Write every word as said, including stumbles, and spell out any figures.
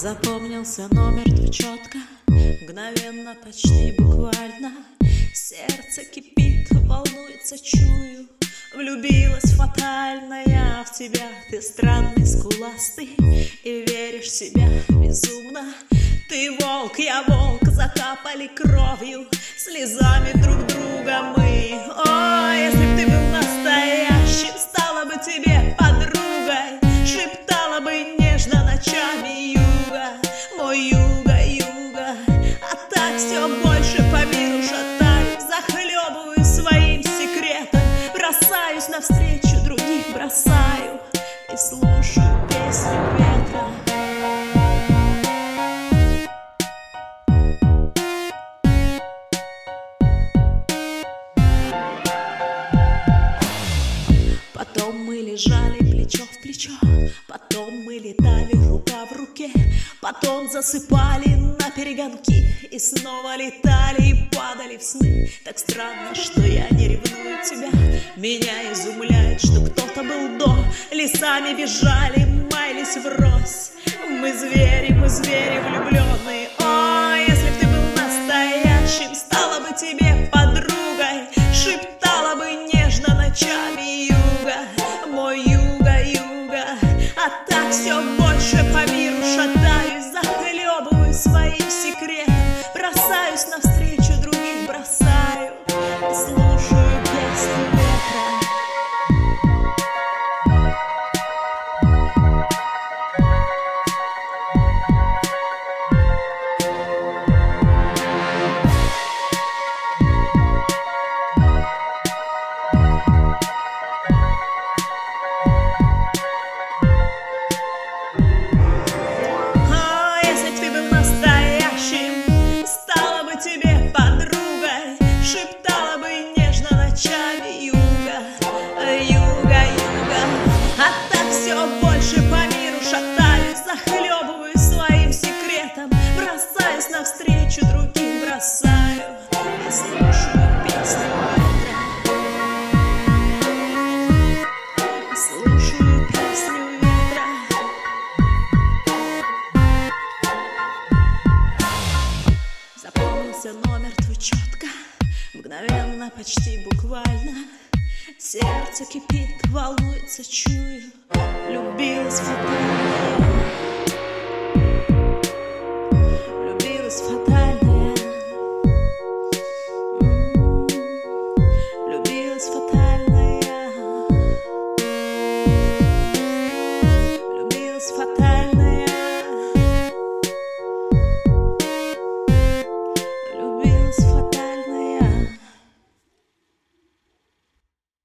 Запомнился номер твой четко, мгновенно, почти буквально. Сердце кипит, волнуется, чую. Влюбилась фатально я в тебя. Ты странный, скуластый, и веришь в себя безумно. Ты волк, я волк, закапали кровью, слезами друг друга мы. О, если б ты был настоящим, стала бы тебе подругой, шептала бы нежно ночами юга, мой юга, юга. А так все больше по миру шатаюсь, захлебываю своим секретом, бросаюсь навстречу других, бросаю и слушаю песню ветра. Потом мы лежали плечо в плечо, потом мы летали рука в руке, потом засыпали на перегонки и снова летали и падали в сны. Так странно, что я не ревную тебя. Меня изумляет, что кто-то был до. Лесами бежали, маялись врозь. Мы звери, мы звери влюбленные. О, если б ты был настоящим, стала бы тебе подругой, шептала бы нежно ночами юга, мой юга, юга. А так все больше по миру шатаюсь, захлебываю своим секретом, бросаюсь навстречу других, бросаю и слушаю песню ветра. Шептала бы нежно ночами юга, юга, юга. А так все больше по миру шатаюсь, захлебываю своим секретом, бросаюсь навстречу другим, бросаю и слушаю песню ветра. Слушаю песню ветра. Запомнился номер твой четко, мгновенно, почти буквально. Сердце кипит, волнуется, чую. Влюбилась фатально.